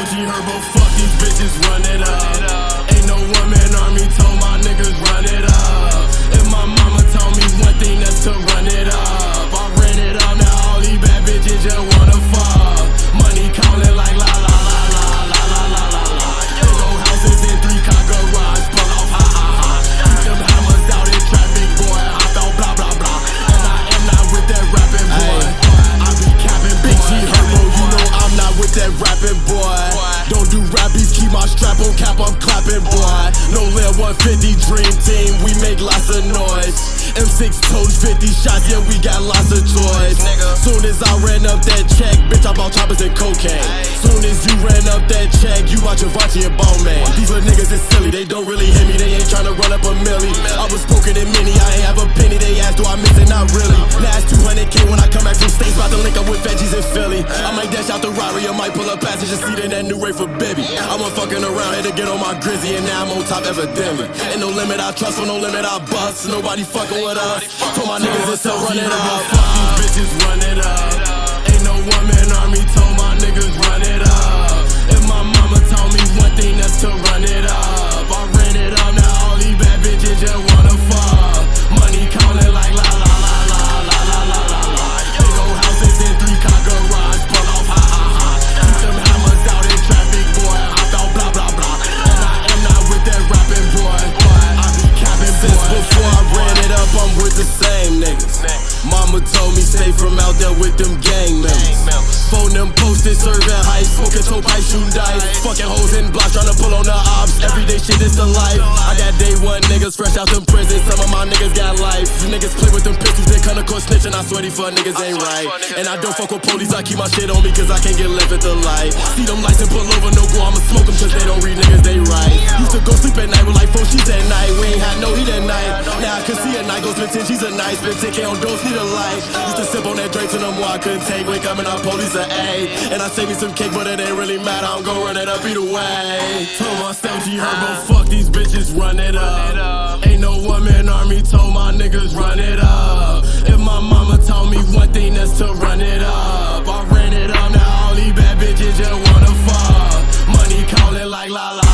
She heard, but fuck these bitches, run it up. Ain't no one-man army, told my niggas run it up. If my mama told me one thing, that's to run it up. I ran it up, now all these bad bitches just wanna fuck. Money calling like la la la la la la la la la. Big old houses in 3-car garage, pull off ha ha ha. Keep them hammers out in traffic, boy, I thought blah blah blah. And I am not with that rapping, boy. I be capping, boy. She heard, bro, you know I'm not with that rapping, boy. Don't do rappies, keep my strap on cap, I'm clapping, boy. No Lil 150 dream team, we make lots of noise. M6 toes, 50 shots, yeah, we got lots of choice. Soon as I ran up that check, bitch, I bought choppers and cocaine. Soon as you ran up that check, you bought Givenchy and Bowman. These little niggas is silly, they don't really hit me, they ain't tryna run up a milli. I was poking in mini, I ain't have a penny, they asked, do I miss it? Not really. Last 200K when I come back from States, about to link up with veggies in Philly. I might dash out the Rari, I might pull up passenger seat in that new Ray for Bibby. I went fucking around, had to get on my Grizzy, and now I'm on top evidently. Ain't no limit I trust, for no limit I bust. Nobody fucking with us. Told my niggas it's so run it up. Fuck these bitches, run it up. Ain't no one-man army, told my niggas run it up. If my mama told me one thing, that's to run it up. I ran it up, now all these bad bitches just wanna fuck. Money calling like la la la la la la la la la. Big old houses in 3-car garage, pull off ha ha ha. Keep them hammers out in traffic, boy, I thought blah blah blah. And I am not with that rapping, boy. I be capping, boy. Since before I ran it up, I'm with the same niggas. Mama told me stay from out there with them gang members. Phone them posted, serving hype, smoking toe pipe, shooting dice. Fucking hoes in blocks, tryna pull on the ops. Everyday shit is the life. I got day one niggas fresh out them prisons. Some of my niggas got life. You niggas play with them pistols, they come to court snitching. I swear these fuck niggas ain't right. And I don't fuck with police, I keep my shit on me cause I can't get left at the light. See them lights and pull over, no go, I'ma smoke them cause they don't read niggas, they right. Used to go sleep at night with like 4 sheets at night. We ain't had no heat at night. Now I can see at night, go spend 10 G's a night. Spend 10K on dose, need a light. Used to sip on that drink till them more I couldn't take. Wake up and I police an A. And I save me some cake, but it ain't really matter. I'm gon' run it up either way. Told myself G heard, but fuck these bitches, run it up. Ain't no one-man army, told my niggas run it up. If my mama told me one thing, that's to run it up. I ran it up, now all these bad bitches just wanna fuck. Money calling like la la.